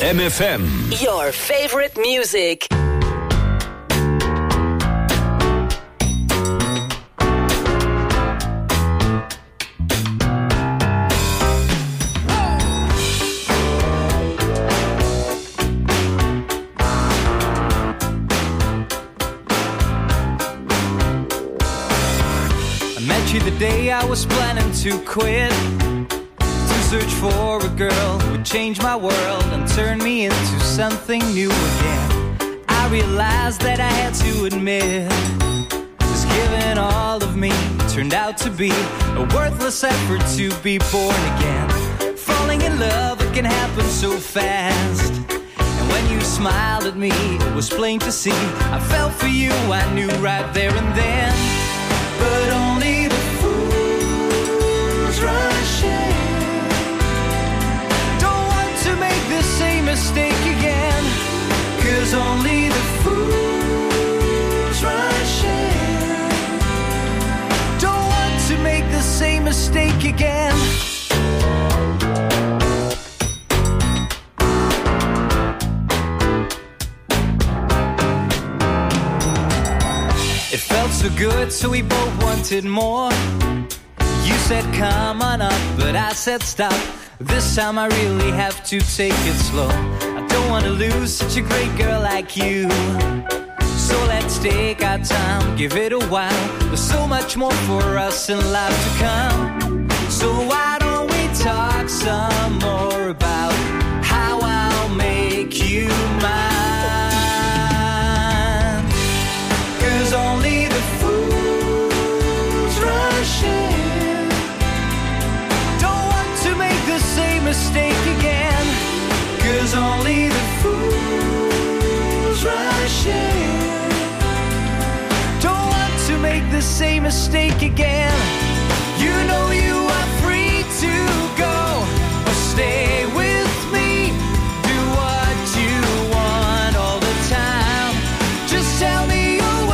Jam FM. Your favorite music. You the day I was planning to quit, to search for a girl who would change my world and turn me into something new again. I realized that I had to admit this giving all of me turned out to be a worthless effort to be born again. Falling in love, it can happen so fast, and when you smiled at me, it was plain to see I fell for you, I knew right there and then. But only the fools rush in. Don't want to make the same mistake again, 'cause only the fools rush in. Don't want to make the same mistake again. It felt so good, so we both wanted more. You said come on up, but I said stop. This time I really have to take it slow. I don't want to lose such a great girl like you. So let's take our time, give it a while. There's so much more for us in life to come. So why don't we talk some more about how I'll make you mine? Only the fools rush in. Don't want to make the same mistake again, 'cause only the fools rush in. Don't want to make the same mistake again. You know you are free to go or stay with me. Do what you want all the time. Just tell me.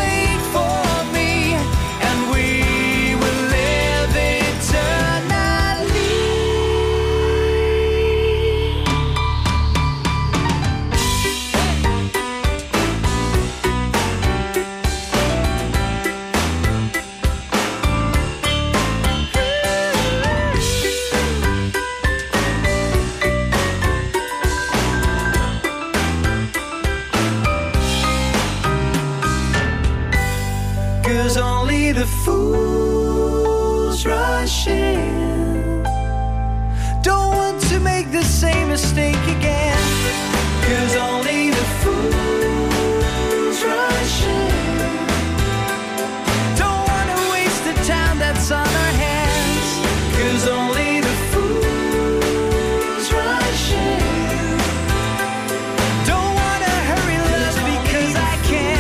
The fools rush in. Don't want to make the same mistake again, 'cause only the fools rush in. Don't want to waste the time that's on our hands, 'cause only the fools rush in. Don't want to hurry love because I can.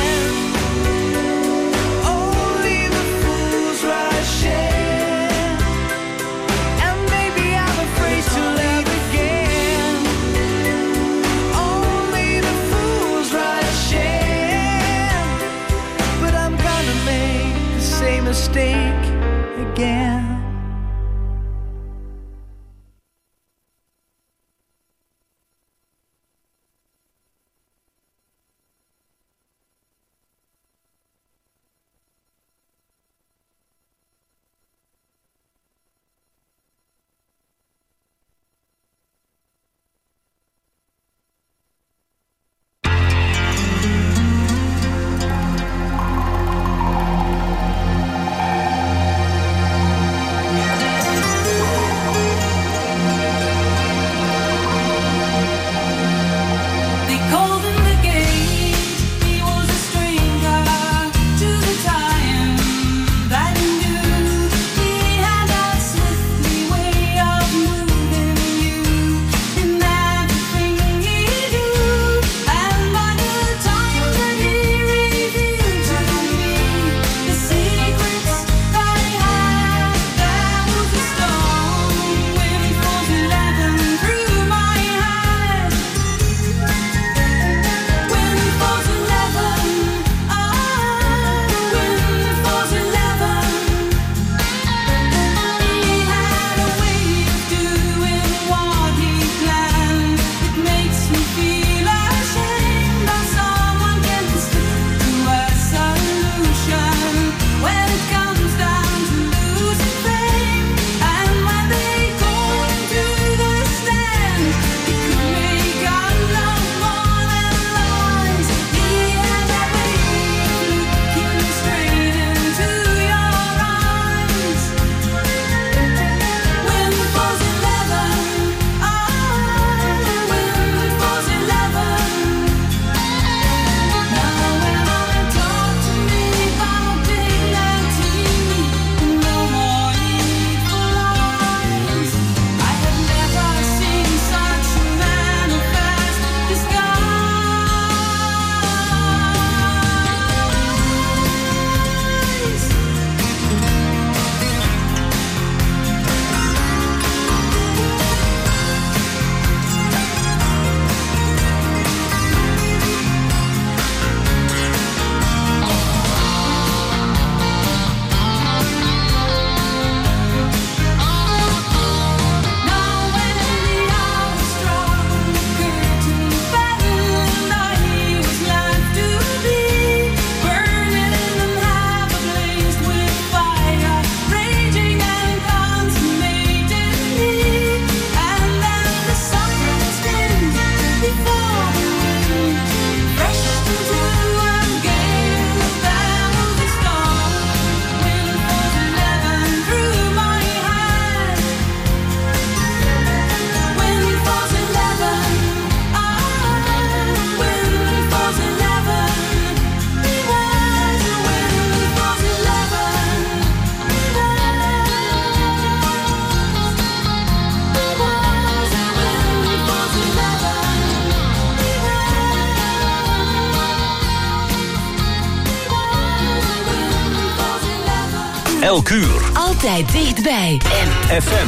Elk uur. Altijd dichtbij. FM.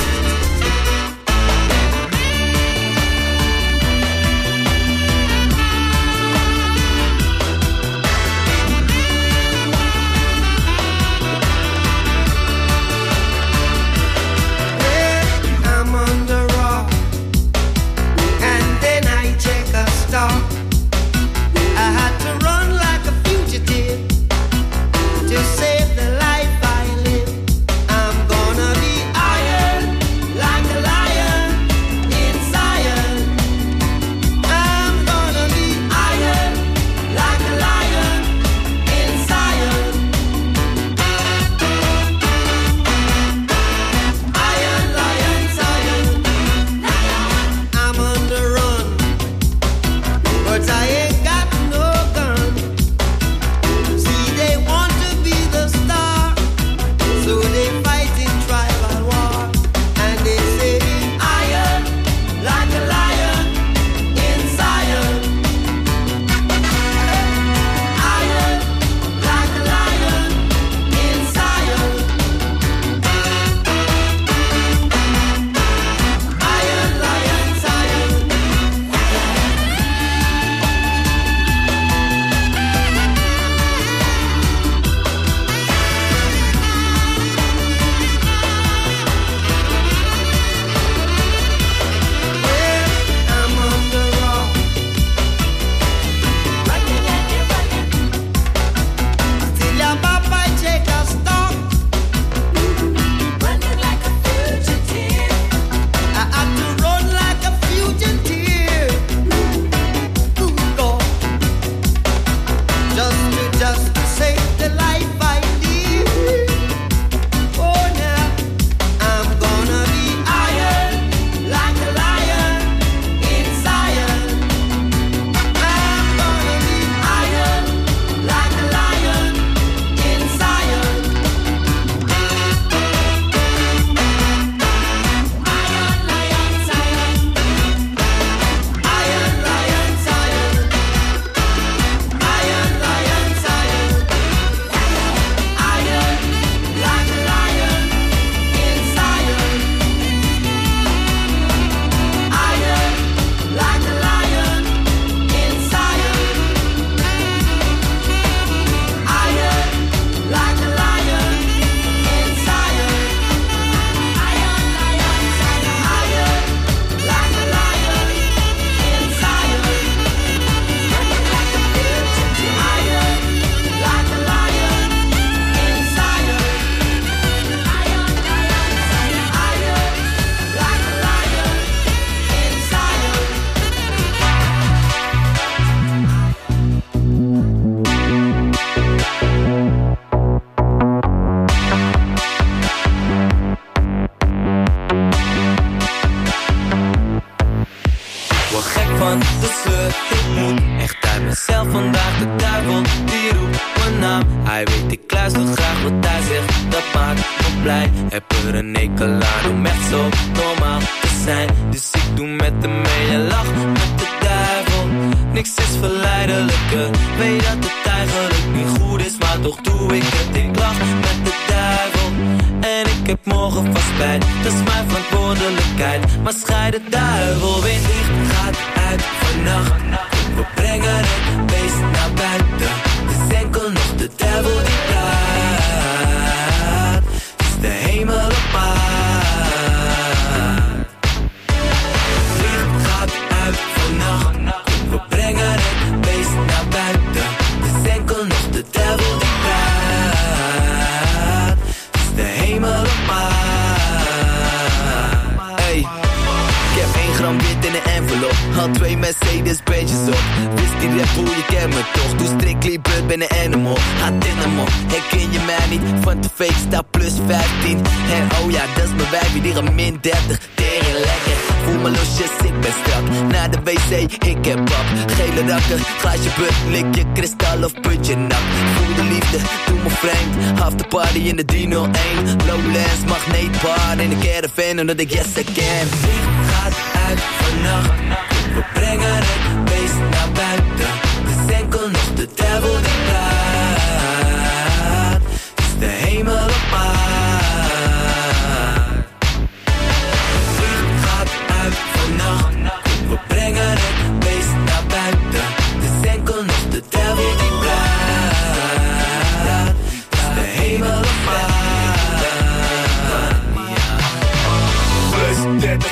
Had 2 Mercedes-Benj's op. Wist die Red Bull, je kent me toch. Doe Strictly Blood, ben een animal. Haat animal, herken je mij niet? Van de fake sta plus 15. En oh ja, dat is mijn wijfie, die gaat min 30. Tering lekker, voel me losjes, ik ben strak. Naar de wc, ik heb pap. Gele rakken, glaasje but, lik je kristal of putje nap. Voel de liefde, doe me vreemd. Half de party in de 301. Lowlands, magneetbar in de caravan, omdat ik yes I can. Licht gaat uit vannacht. We brengen het beest naar buiten. Het is enkel nog de duivel die praat. Het is de hemel op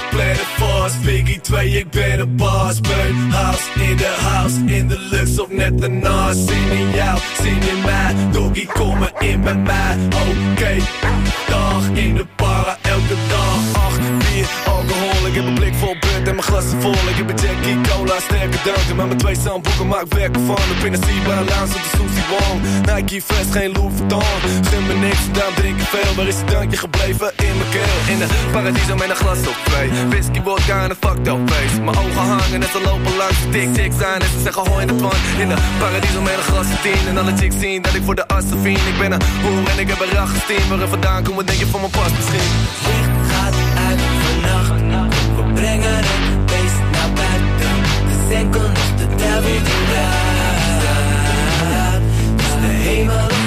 plan it fast. Biggie 2, ik ben een baas. Mijn house, in de luxe of net ernaast. Zin in jou, zin in mij. Doggy, kom maar in bij mij. Oké, dag in de para, elke dag. 8, 4, alcohol, ik heb een blik vol bunt en mijn glassen vol. Ik heb een Jackie Cola, sterke dranken. Met mijn 2 zandboeken maak ik werk van. Op in de Sea Lounge op de Susie Wong. Nike vest, geen Louis Vuitton. Gun me niks, daarom drink ik veel. Waar is het drankje gebleven? In mijn keel. In de paradiso met een glas op 2. Whisky, vodka en een fucked up face. Mijn ogen hangen en ze lopen langs de tik-tiks aan. En ze zeggen hoi in de pan. In de paradiso met een glas op 10. En alle chicks zien dat ik voor de assen vien. Ik ben een hoer en ik heb een rag gesteen. Waar er vandaan komen denk je van mijn pas misschien. Licht gaat uit vannacht. We brengen het beest naar buiten. Het is enkel nog de duivel die raakt. Dus de hemel op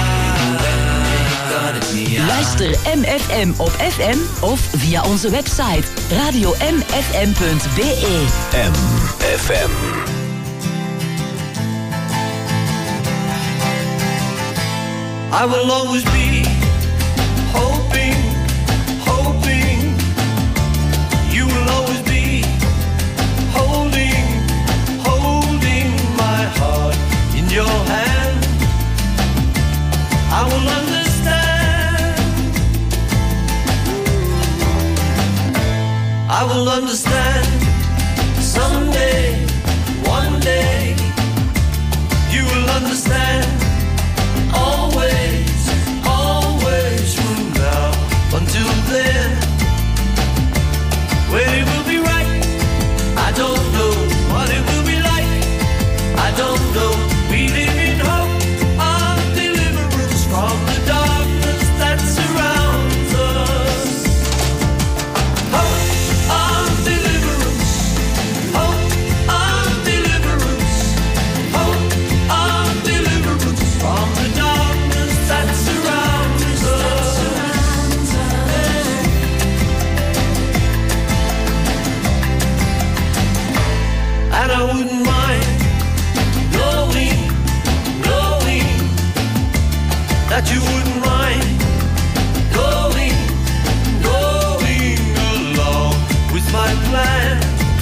kan het niet aan. Luister MFM op FM of via onze website radiomfm.be. MFM. I will always be hoping, hoping. You will always be holding, holding my heart in your hand. I will understand. I will understand someday, one day. You will understand. Always, always from now until then. When it will be right, I don't know. What it will be like, I don't know. We live in hope of deliverance from the darkness that surrounds us. Hope of deliverance, hope of deliverance, hope of deliverance from the darkness that surrounds us. And I wouldn't mind knowing that you wouldn't mind going along with my plan.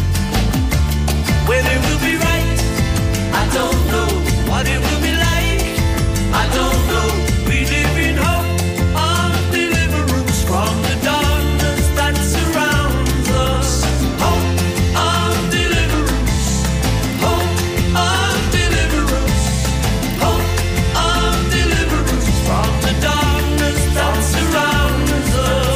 When it will be right, I don't know. What it will be like, I don't know. We live in hope of deliverance from the darkness that surrounds us. Hope of deliverance, hope of deliverance, hope of deliverance from the darkness that surrounds us.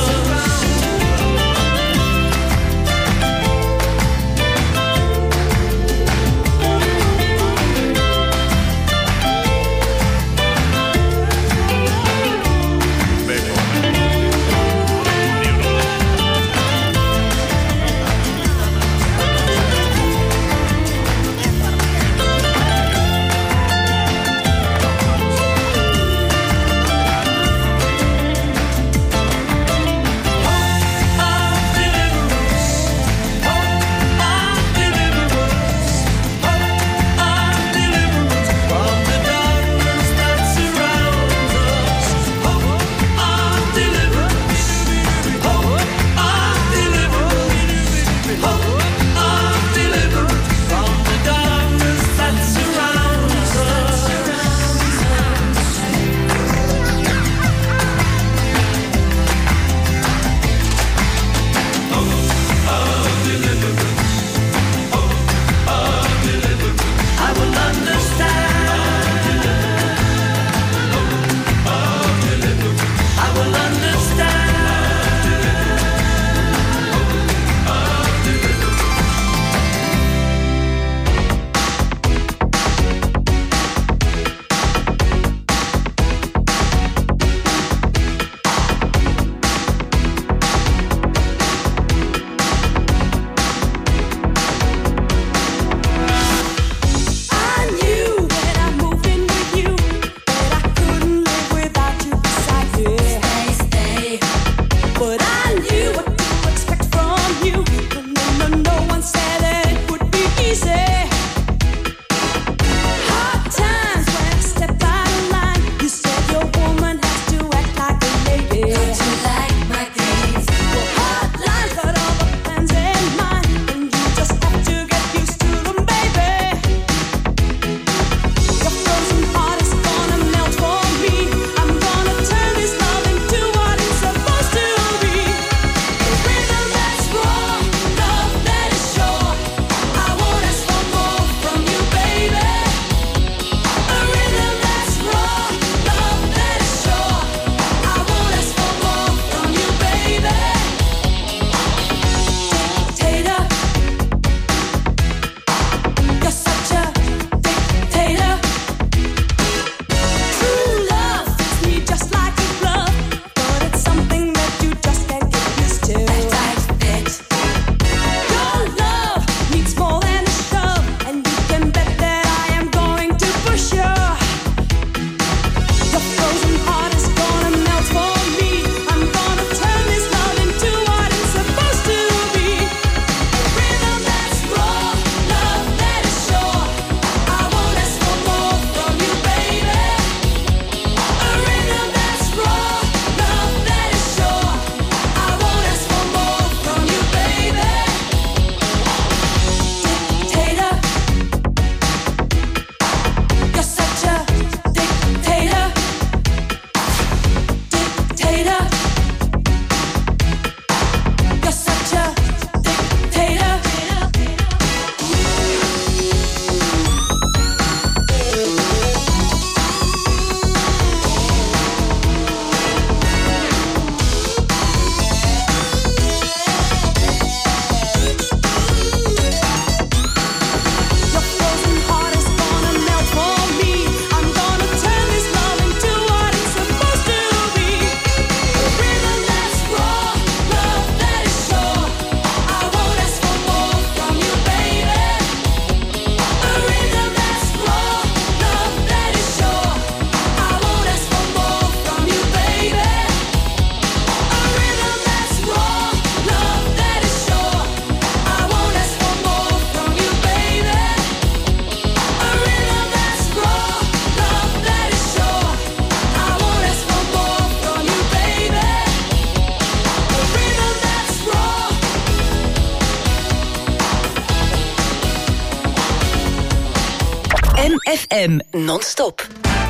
FM non-stop.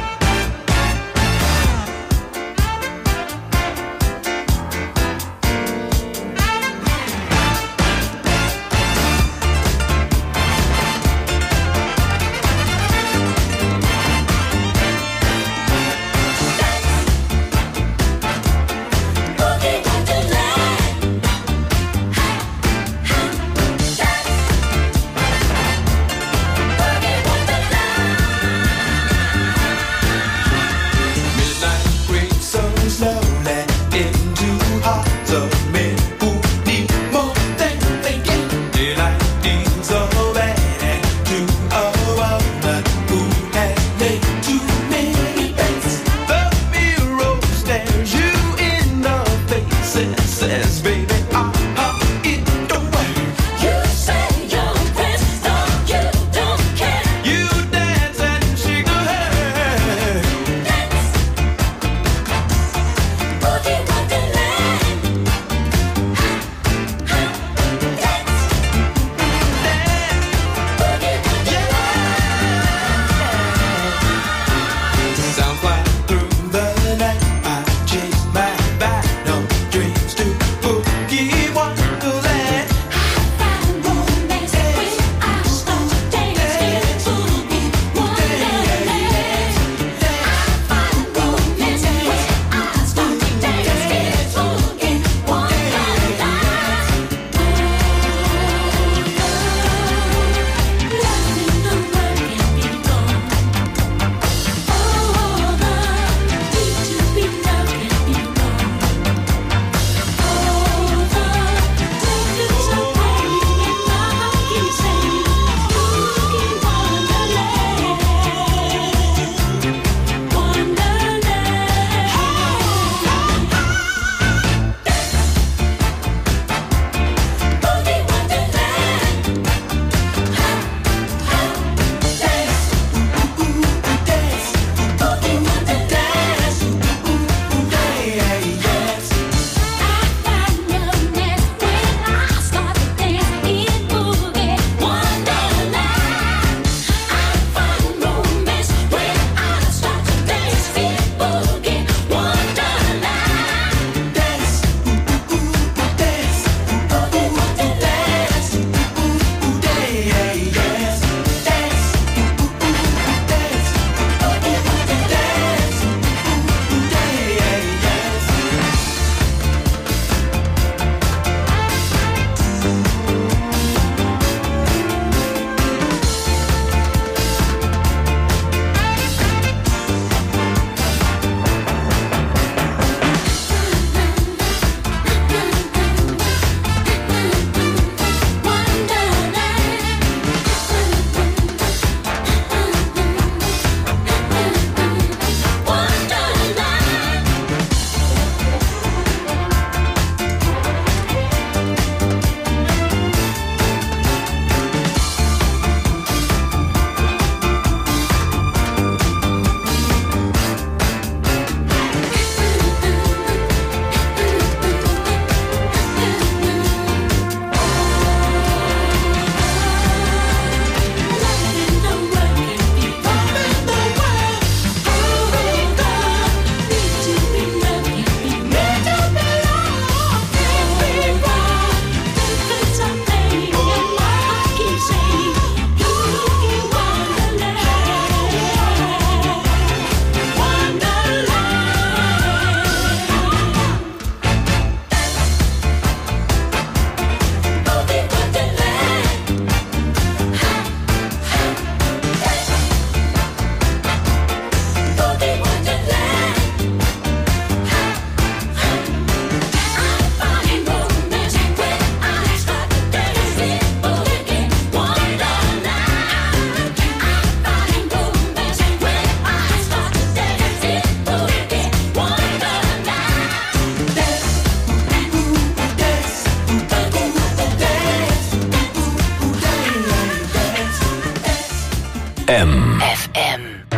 FM.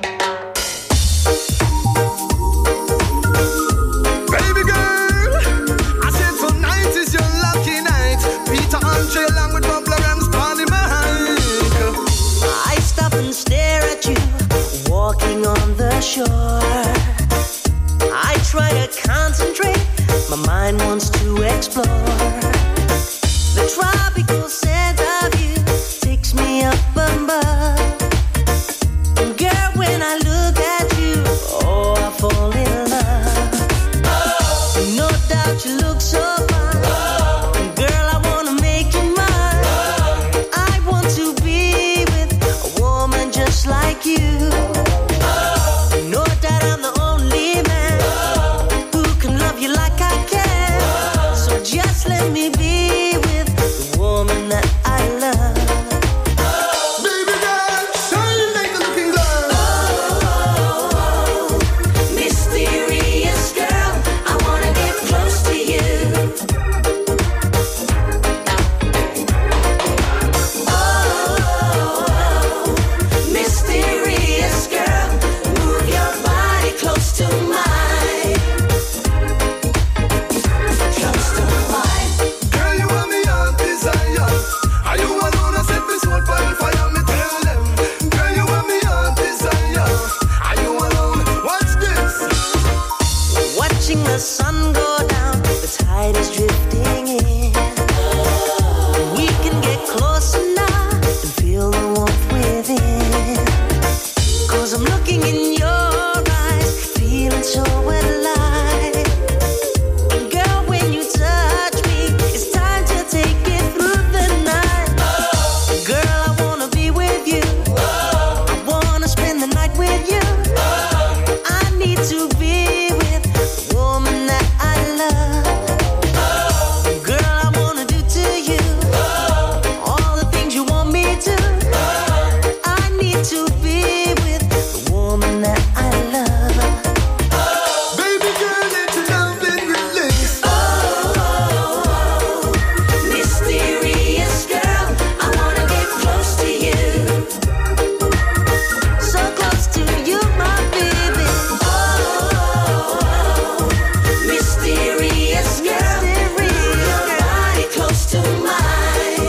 Baby girl, I said tonight is your lucky night. Peter Andre along with Bob Lawrence on the mic. I stop and stare at mind wants to explore. The tropical scent of you takes me up above. And girl, when I look at you, oh, I fall in love. Oh. No doubt you look so fine. Oh. And girl, I wanna make you mine. Oh. I want to be with a woman just like you. Just let me be with the woman that I love. Baby girl, shine like a looking glass. Oh, mysterious girl, I wanna get close to you. Oh, mysterious girl, move your body close to mine. The sun go down, the tide is drifting in. We can get closer now and feel the warmth within. 'Cause I'm looking in your eyes, feeling so alive. And girl, when you touch me, it's time to take it through the night. Girl, I wanna be with you. I wanna spend the night with you. I need to be with the woman that I love. Girl, I wanna do to you all the things you want me to. I need to be with the woman that I love. Baby girl, let your love and release. Oh, mysterious girl, I wanna get close to you. So close to you, my baby. Oh, mysterious girl, move your body close to mine.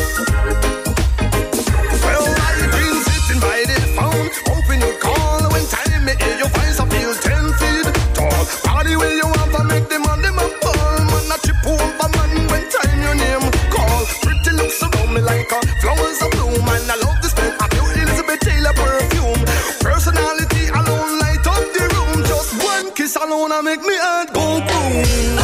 Well, I've been sitting by the phone, hoping you'd call. When time me hear your voice, I feel 10 feet tall. Party where you want to make them on them a ball. Man, I trip over man when time your name call. Pretty looks around me like a flowers of bloom. And I love the smell of your Elizabeth Taylor perfume. Personality alone light up the room. Just one kiss alone I make me heart go boom.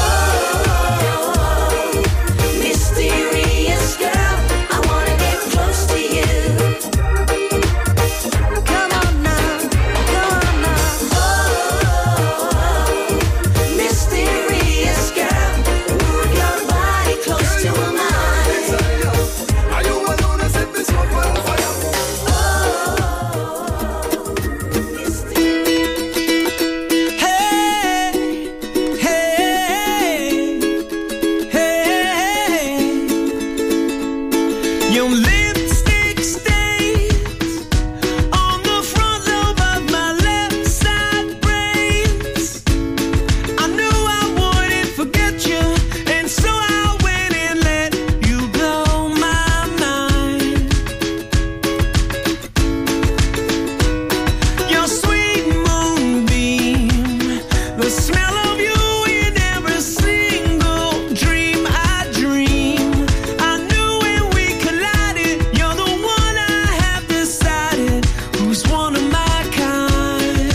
Oh, mysterious girl, I wanna get close to you. Come on now, come on now. Oh, mysterious girl, move your body close to mine. Are you alone? I set this world on fire. Your lipstick stains on the front lobe of my left side brains. I knew I wouldn't forget you, and so I went and let you blow my mind. Your sweet moonbeam, the smell of you in every single dream I dream. I knew when we collided, you're the one I have decided who's one of my kind.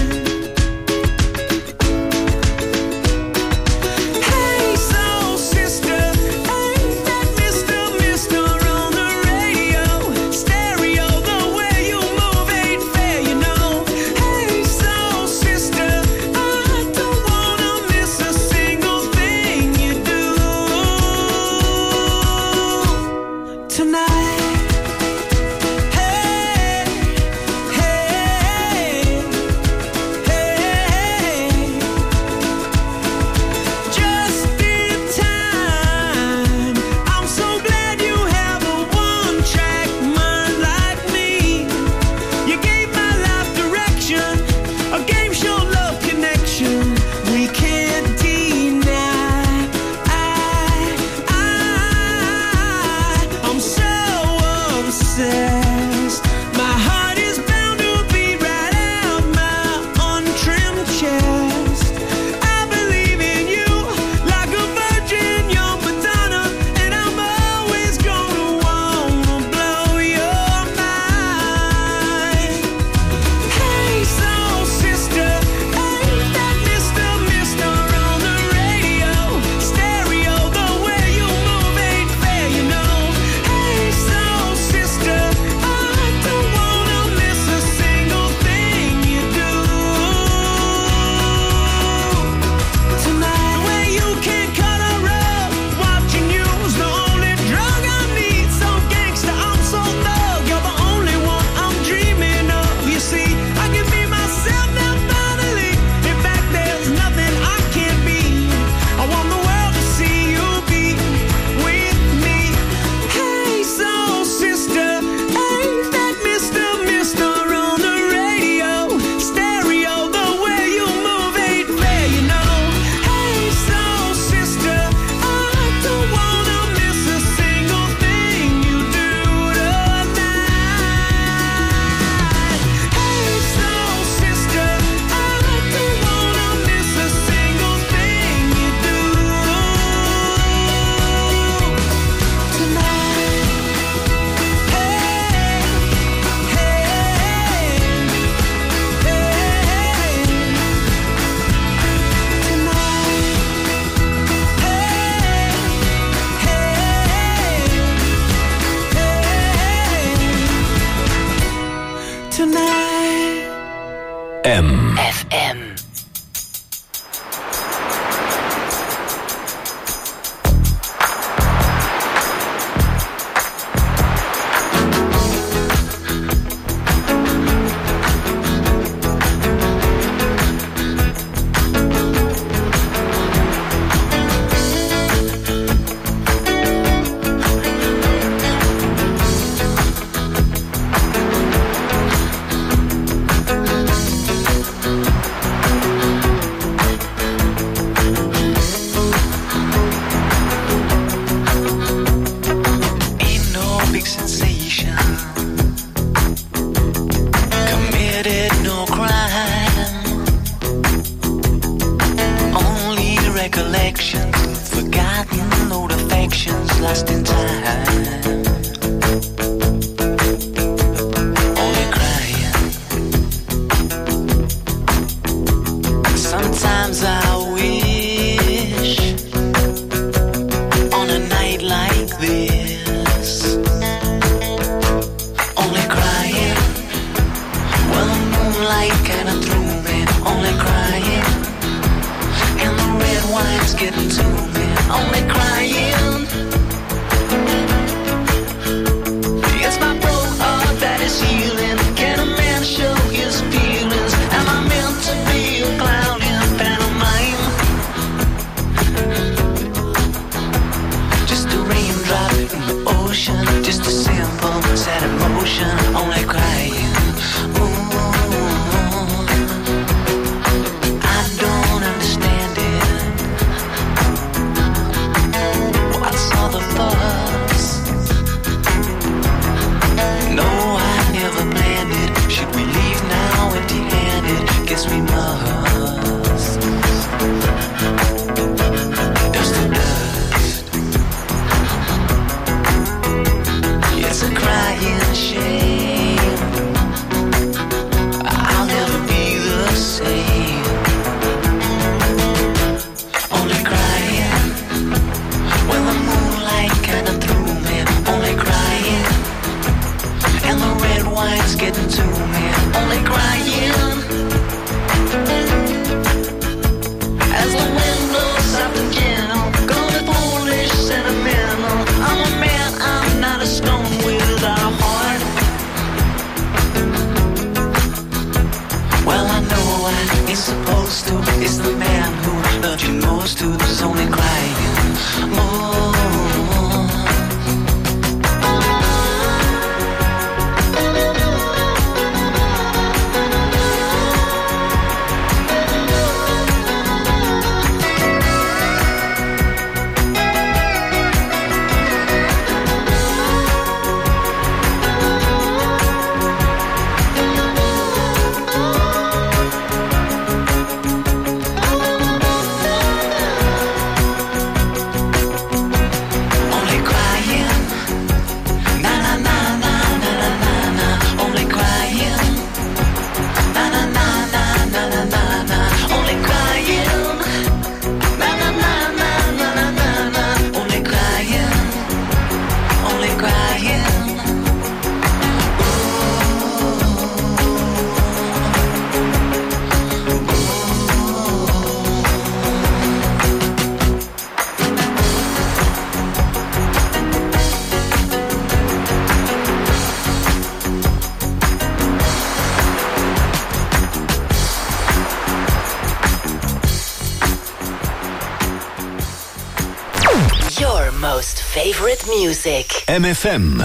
Hey, soul sister, ain't that Mr. on the radio? Stereo, the way you move ain't fair, you know. Hey, soul sister, I don't wanna miss a single thing you do tonight. Hey, hey, hey, just in time. I'm so glad you have a one-track mind like me. You gave my life direction, a game show love connection we can't deny. I'm so FM. Favorite music. MFM.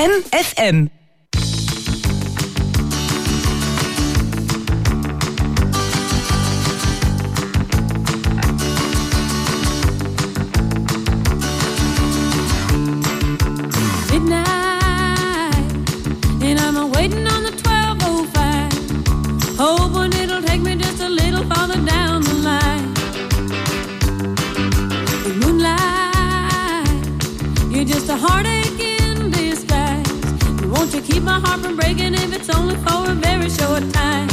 Jam FM. To keep my heart from breaking if it's only for a very short time.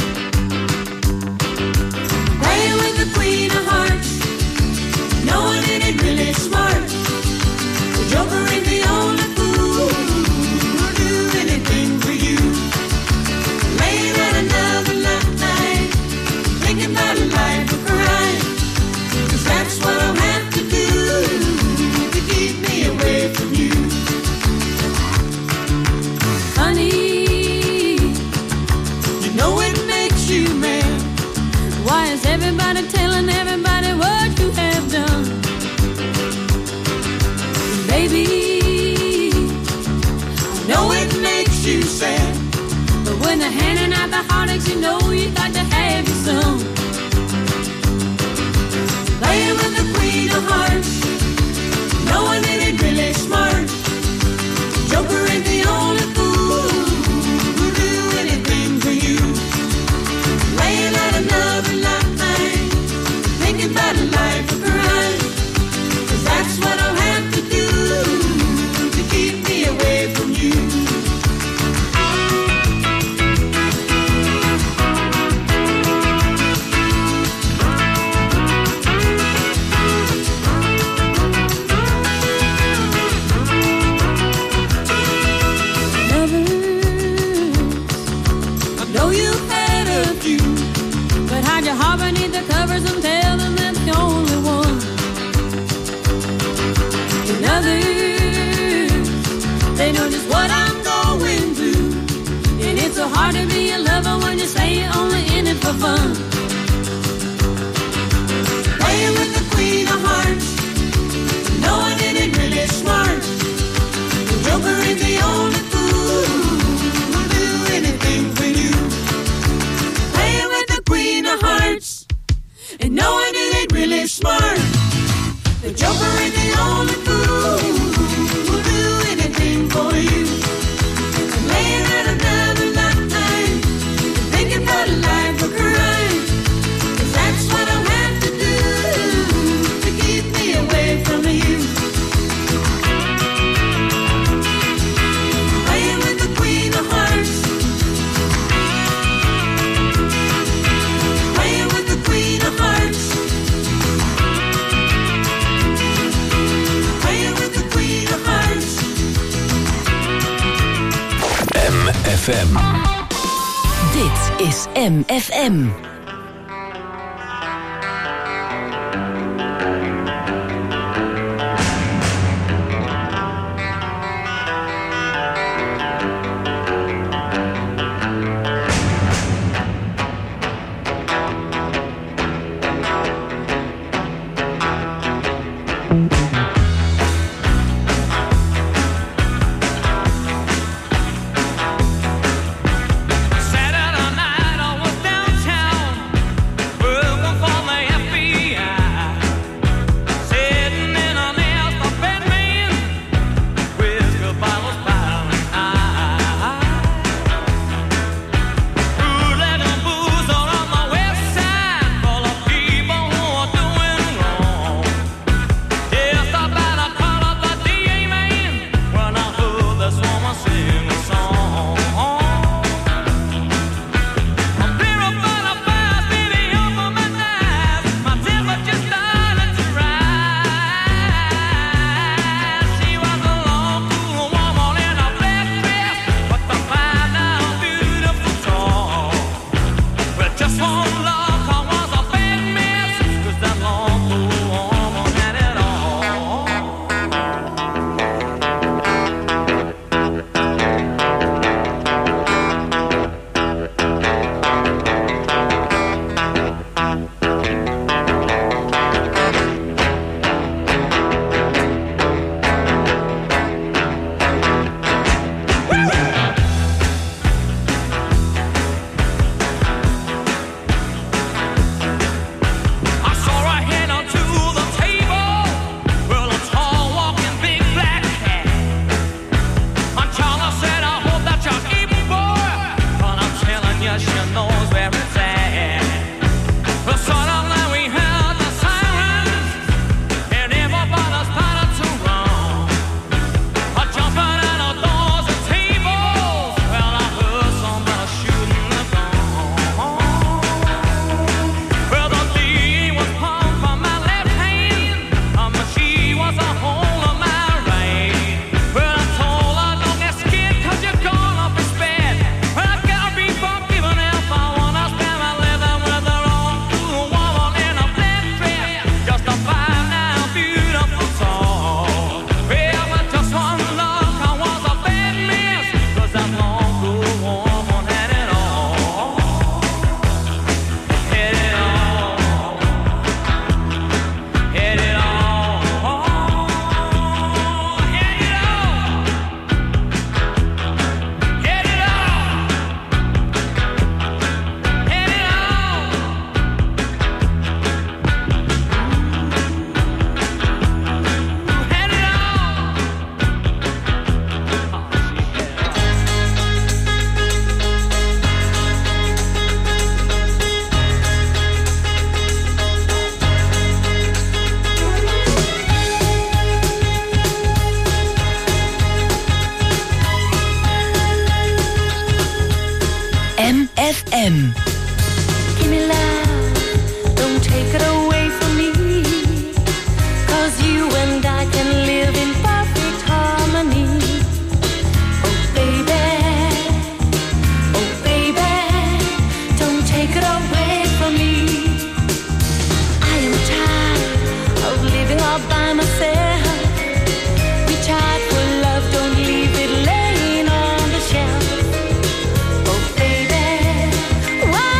Playing with the queen of hearts, knowing it ain't really smart. The joker ain't the only fool who'll do anything for you. Laying out another night, thinking about a life of crime. 'Cause that's what I'll have to do to keep me away from you. Honey, you know it makes you mad. Why is everybody telling everybody what you have done? Baby, I know it makes you sad. But when they're handing out the heartaches, you know you got to have your son. Playing with the queen of hearts, knowing it ain't really smart. Joker ain't the only fool who'll do anything for you. Laying out another night, thinking about a life of crime. 'Cause that's what I'll have to do to keep me away from you. Heart beneath the covers and tell them that's the only one. And others, they know just what I'm going through. And it's so hard to be a lover when you say you're only in it for fun. Playing with the queen of hearts, knowing it ain't really smart. The joker ain't the only fool who'll do anything for you. Playing with the queen of hearts, and knowing it ain't really smart. The joker ain't the only fool who'll do anything for you. And laying out another night, thinking about a life of crime. 'Cause that's what I'll have to do to keep me away from you. Playing with the queen of hearts, playing with the queen of hearts. MFM. Dit is MFM. Saturday night I was downtown. FM. Give me love, don't take it away from me, 'cause you and I can live in perfect harmony. Oh baby, don't take it away from me. I am tired of living all by myself. Reach out for love, don't leave it laying on the shelf. Oh baby, why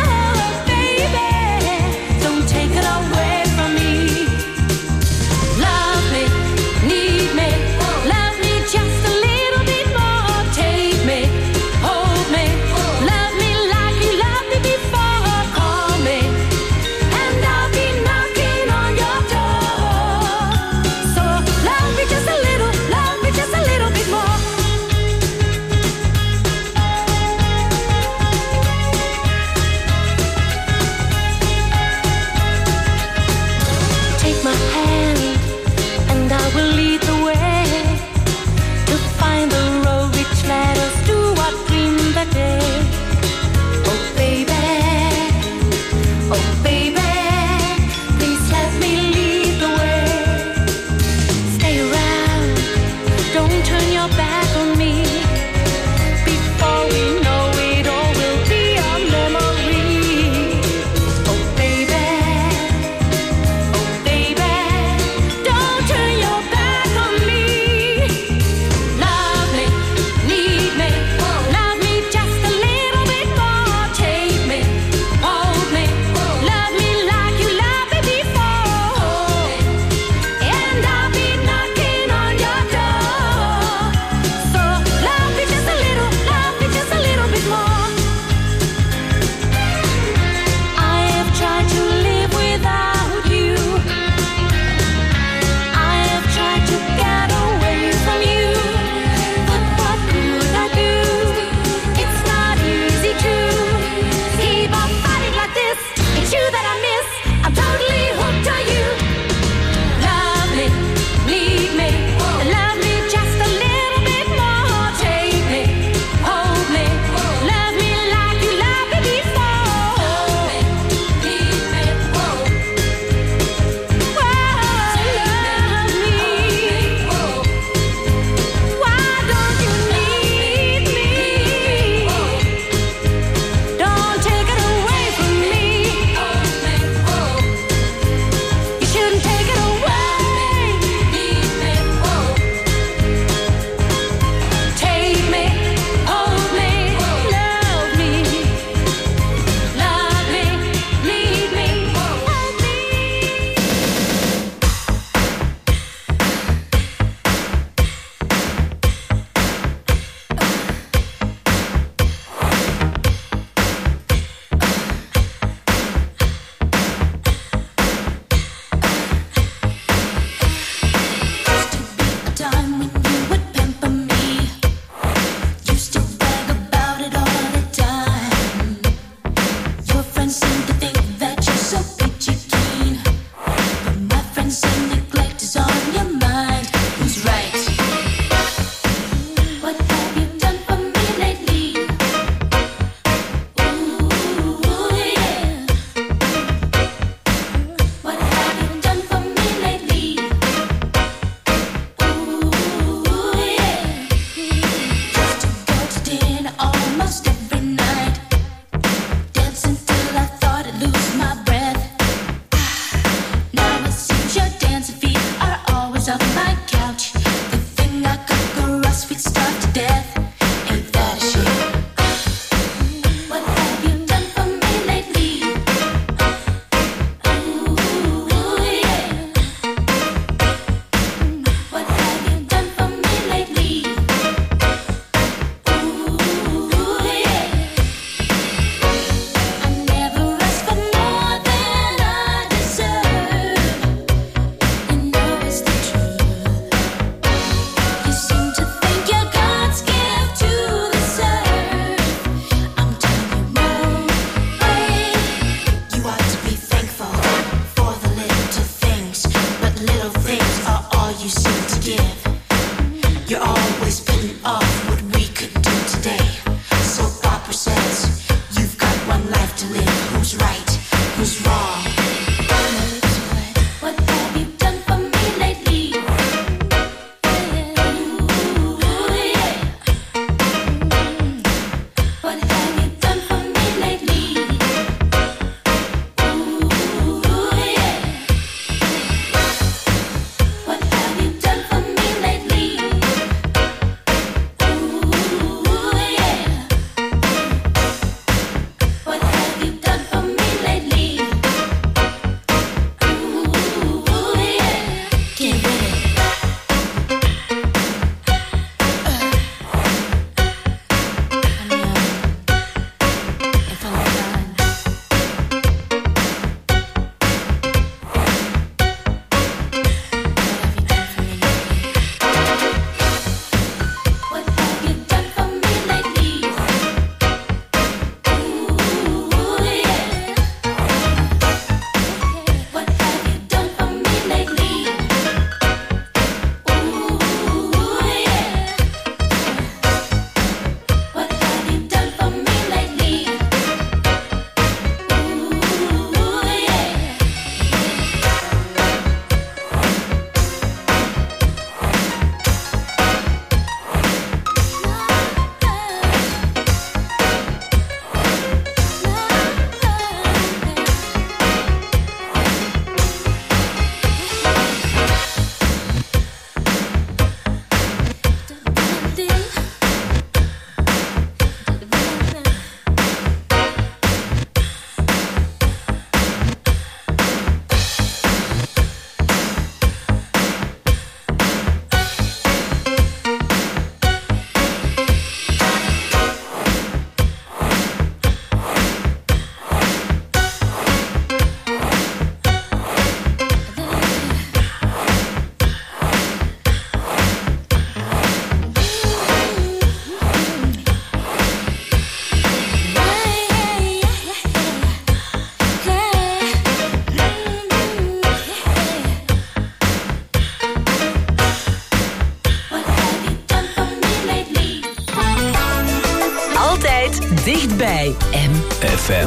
Dicht bij FM.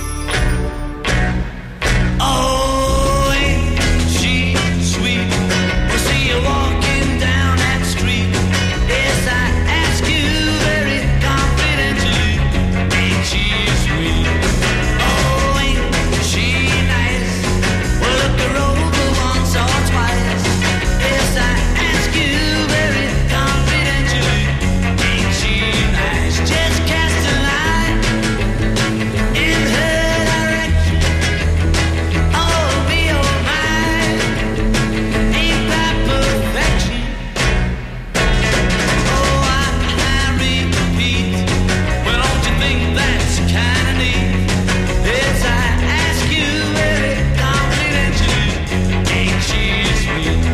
Oh, ain't she sweet? We'll see you walking down that street. Yes, I ask you very confidentially. Ain't she sweet? Oh, ain't she nice? Well, look her over once or twice. Yes, I ask you very confidentially. Ain't she nice? Just cast a line in her direction. Oh, be all mine. Ain't that perfection? Oh, I repeat. Well, don't you think that's kind of neat? Yes, I ask you very confidentially. Ain't she sweet?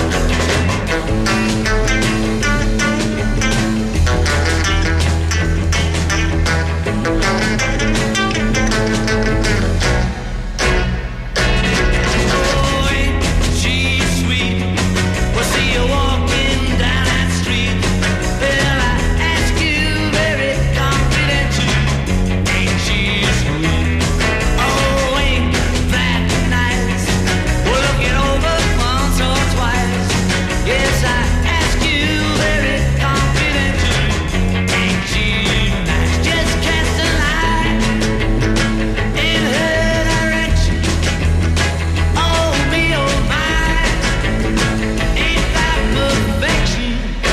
Oh, ain't she sweet? We'll see you walking down that street. Well, I ask you very confidentially. Ain't she sweet? Oh, ain't that nice? We'll look it over once or twice. Yes, I ask you very confidentially. Ain't she nice? Just cast a line in her direction. Oh, me, oh, mine. Ain't that perfection?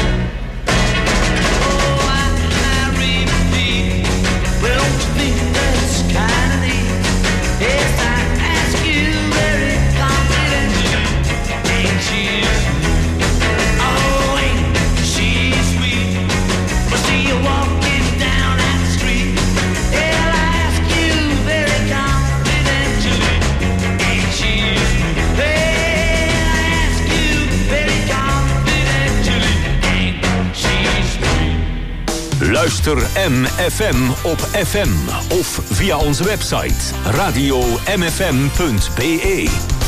Oh, I repeat. Well, don't you think that's kind of neat? Yes, I ask you very confidentially. Ain't she sweet? Oh, ain't she sweet? We'll see you walking down that street. Yeah, I ask you very confidentially. Ain't she sweet? Hey, I ask you very confidentially. Ain't she sweet? Luister MFM op FM of via onze website radio-mfm.be.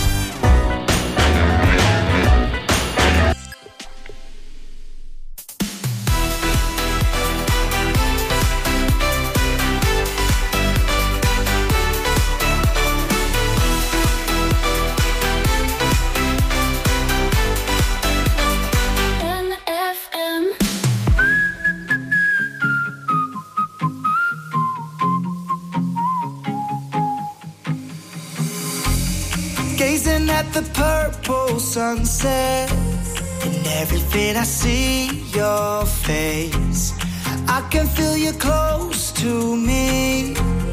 Gazing at the purple sunset, in everything I see your face. I can feel you close to me,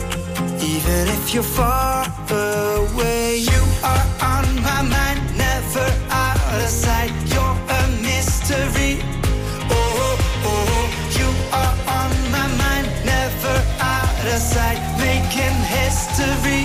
even if you're far away. You are on my mind, never out of sight. You're a mystery. Oh, oh, you are on my mind, never out of sight, making history.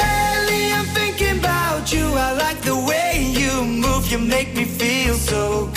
You make me feel so